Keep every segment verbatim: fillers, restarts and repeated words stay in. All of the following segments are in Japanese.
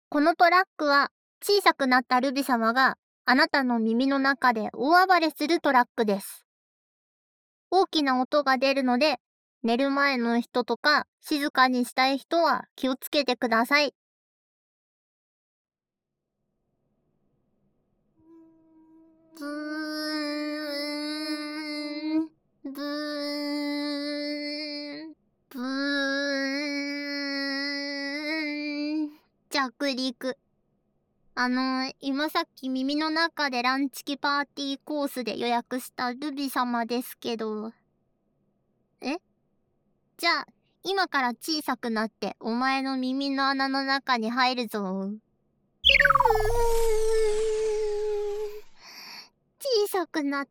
このトラックは小さくなったルビ様があなたの耳の中で大暴れするトラックです。大きな音が出るので、寝る前の人とか静かにしたい人は気をつけてください。ブーン、ブーン、ブーン、着陸。あの、今さっき耳の中でランチキパーティーコースで予約したルビ様ですけど。え？じゃあ、今から小さくなってお前の耳の穴の中に入るぞ。ピルー。小さくなった。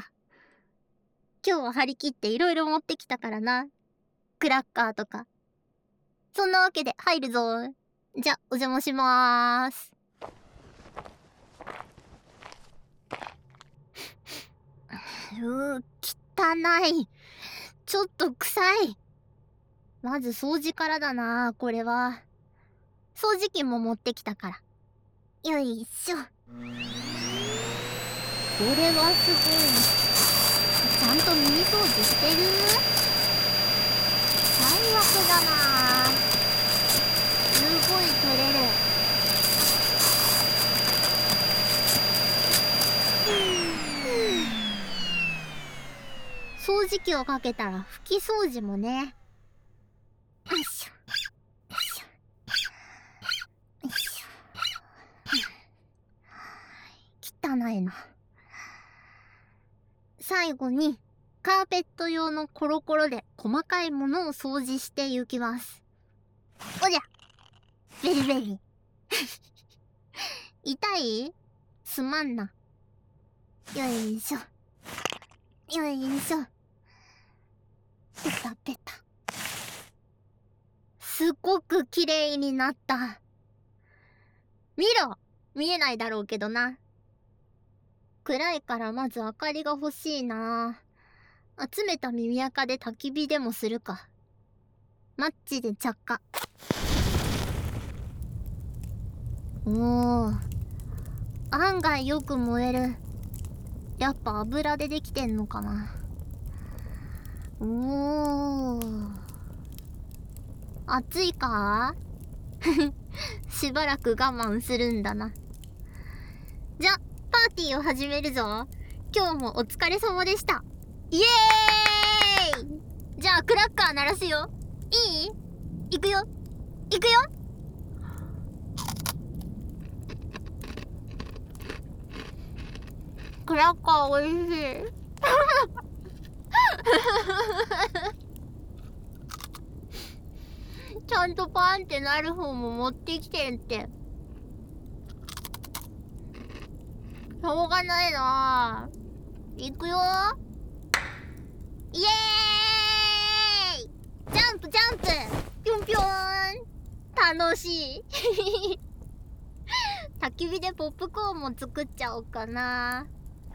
今日は張り切っていろいろ持ってきたからな。クラッカーとか。そんなわけで入るぞ。じゃ、お邪魔しまーす。うー、汚い。ちょっと臭い。まず掃除からだな、これは。掃除機も持ってきたから。よいしょ。これはすごい。ちゃんと耳掃除してる？最悪だな。すごい取れる。掃除機をかけたら拭き掃除もね。よいしょ。よいしょ。よいしょ。汚いな。最後にカーペット用のコロコロで細かいものを掃除していきます。おりゃ、ベリベリ。痛い？すまんな。よいしょ。よいしょ。ペタペタ。すごく綺麗になった。見ろ！見えないだろうけどな。暗いからまず明かりが欲しいな。集めた耳垢で焚き火でもするか。マッチで着火。おー。案外よく燃える。やっぱ油でできてんのかな。おー。暑いか？しばらく我慢するんだな。じゃ、パーティーを始めるぞ。今日もお疲れ様でした。イエーイ！じゃあクラッカー鳴らすよ。いい？いくよ。いくよ。クラッカーおいしい。ちゃんとパンってなる方も持ってきてんって。しょうがないなぁ。いくよ。イエーイ！ジャンプジャンプ！ぴょんぴょーん！楽しい。焚き火でポップコーンも作っちゃおうかな。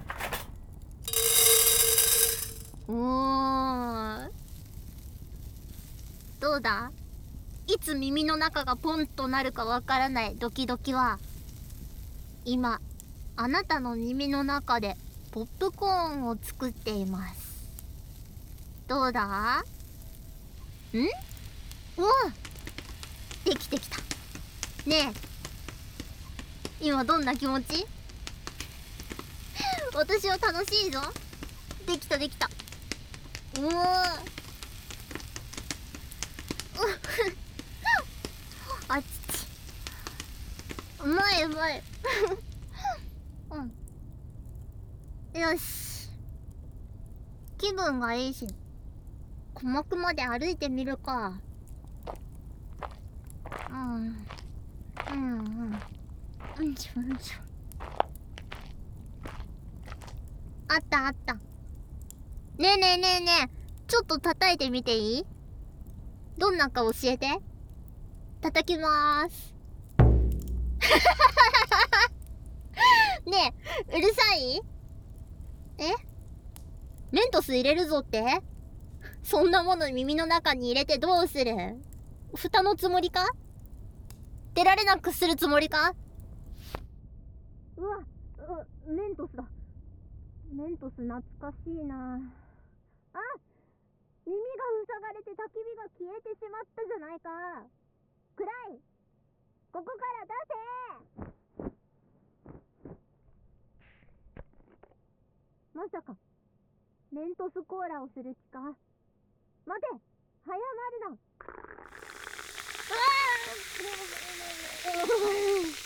おー。どうだ？いつ耳の中がポンとなるかわからないドキドキは、今あなたの耳の中でポップコーンを作っています。どうだ？ん？うわ！できてきた。ねえ、今どんな気持ち？私は楽しいぞ。できたできた。うおー。あっちち。うまいうまい。うん。よし。気分がいいし、鼓膜まで歩いてみるか。うん。うんうん。うんちょうんちょ。あったあった。ねえねえねえねえ、ちょっと叩いてみていい？どんなか教えて。叩きまーす。ねえ、うるさい？え？メントス入れるぞって？そんなもの耳の中に入れてどうする？蓋のつもりか？ 出られなくするつもりか？うわ、うメントスだ。メントス懐かしいなあ。耳が塞がれて焚き火が消えてしまったじゃないか。暗い、ここから出せ。まさかメントスコーラをする気か？待て、早まるな。うわ